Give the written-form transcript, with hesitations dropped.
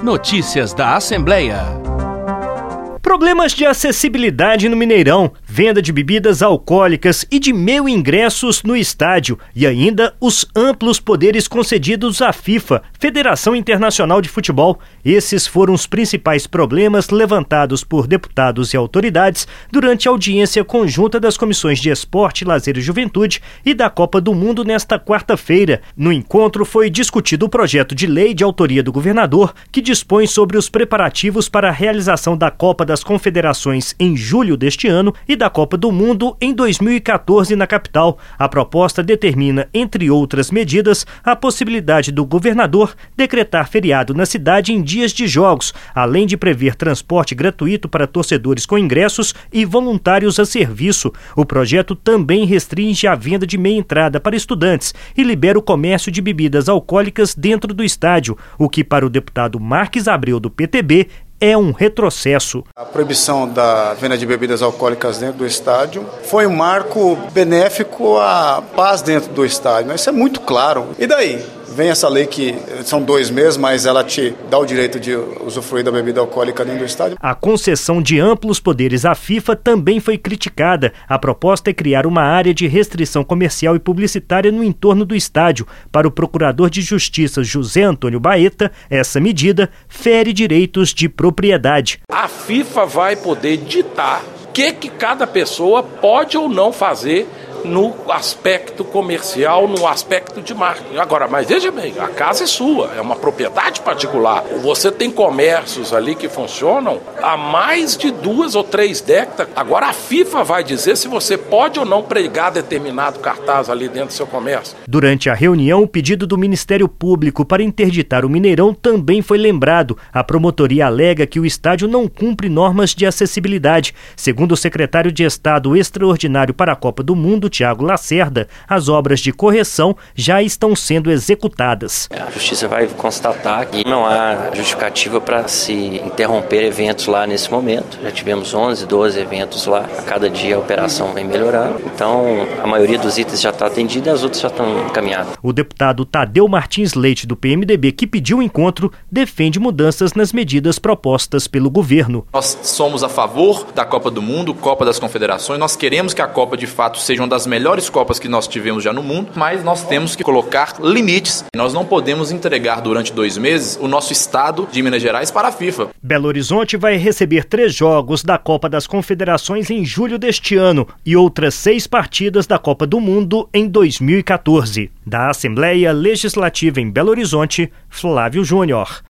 Notícias da Assembleia. Problemas de acessibilidade no Mineirão, venda de bebidas alcoólicas e de meio ingressos no estádio e ainda os amplos poderes concedidos à FIFA, Federação Internacional de Futebol. Esses foram os principais problemas levantados por deputados e autoridades durante a audiência conjunta das comissões de Esporte, Lazer e Juventude e da Copa do Mundo nesta quarta-feira. No encontro foi discutido o projeto de lei de autoria do governador que dispõe sobre os preparativos para a realização da Copa das Confederações em julho deste ano e da Copa do Mundo em 2014 na capital. A proposta determina, entre outras medidas, a possibilidade do governador decretar feriado na cidade em dias de jogos, além de prever transporte gratuito para torcedores com ingressos e voluntários a serviço. O projeto também restringe a venda de meia entrada para estudantes e libera o comércio de bebidas alcoólicas dentro do estádio, o que para o deputado Marques Abreu do PTB é um retrocesso. A proibição da venda de bebidas alcoólicas dentro do estádio foi um marco benéfico à paz dentro do estádio. Isso é muito claro. E daí? Vem essa lei que são 2 meses, mas ela te dá o direito de usufruir da bebida alcoólica dentro do estádio. A concessão de amplos poderes à FIFA também foi criticada. A proposta é criar uma área de restrição comercial e publicitária no entorno do estádio. Para o procurador de Justiça José Antônio Baeta, essa medida fere direitos de propriedade. A FIFA vai poder ditar o que cada pessoa pode ou não fazer no aspecto comercial, no aspecto de marketing. Agora, mas veja bem, a casa é sua, é uma propriedade particular. Você tem comércios ali que funcionam há mais de 2 ou 3 décadas. Agora a FIFA vai dizer se você pode ou não pregar determinado cartaz ali dentro do seu comércio. Durante a reunião, o pedido do Ministério Público para interditar o Mineirão também foi lembrado. A promotoria alega que o estádio não cumpre normas de acessibilidade. Segundo o secretário de Estado extraordinário para a Copa do Mundo, Tiago Lacerda, as obras de correção já estão sendo executadas. A Justiça vai constatar que não há justificativa para se interromper eventos lá nesse momento. Já tivemos 11, 12 eventos lá. A cada dia a operação vem melhorando. Então, a maioria dos itens já está atendida e as outras já estão encaminhadas. O deputado Tadeu Martins Leite, do PMDB, que pediu o encontro, defende mudanças nas medidas propostas pelo governo. Nós somos a favor da Copa do Mundo, Copa das Confederações. Nós queremos que a Copa, de fato, seja uma das melhores Copas que nós tivemos já no mundo, mas nós temos que colocar limites. Nós não podemos entregar durante 2 meses o nosso estado de Minas Gerais para a FIFA. Belo Horizonte vai receber 3 jogos da Copa das Confederações em julho deste ano e outras 6 partidas da Copa do Mundo em 2014. Da Assembleia Legislativa em Belo Horizonte, Flávio Júnior.